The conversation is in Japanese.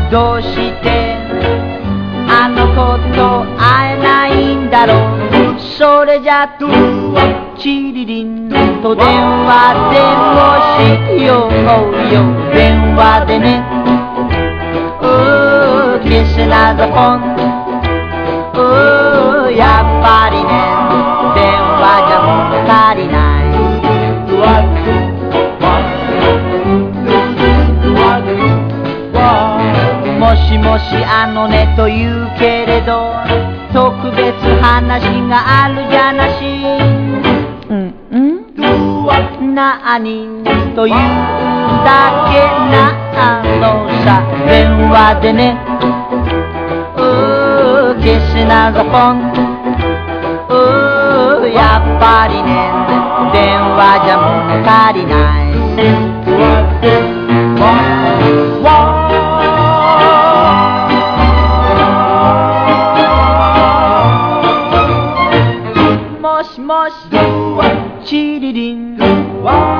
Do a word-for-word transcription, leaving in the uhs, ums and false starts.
どうしてあの子と会えないんだろう。それじゃとチリリンと電話でもしようよ。電話でね、うーキスなぞポン、うーやっぱりね、電話じゃ物足りない。もしもしあのねと言うけれど、特別話があるじゃなし。うんうんなあにというだけなのさ。電話でね、うーキスなぞポン、うーやっぱりね、電話じゃ物足りない。もしもしチリリン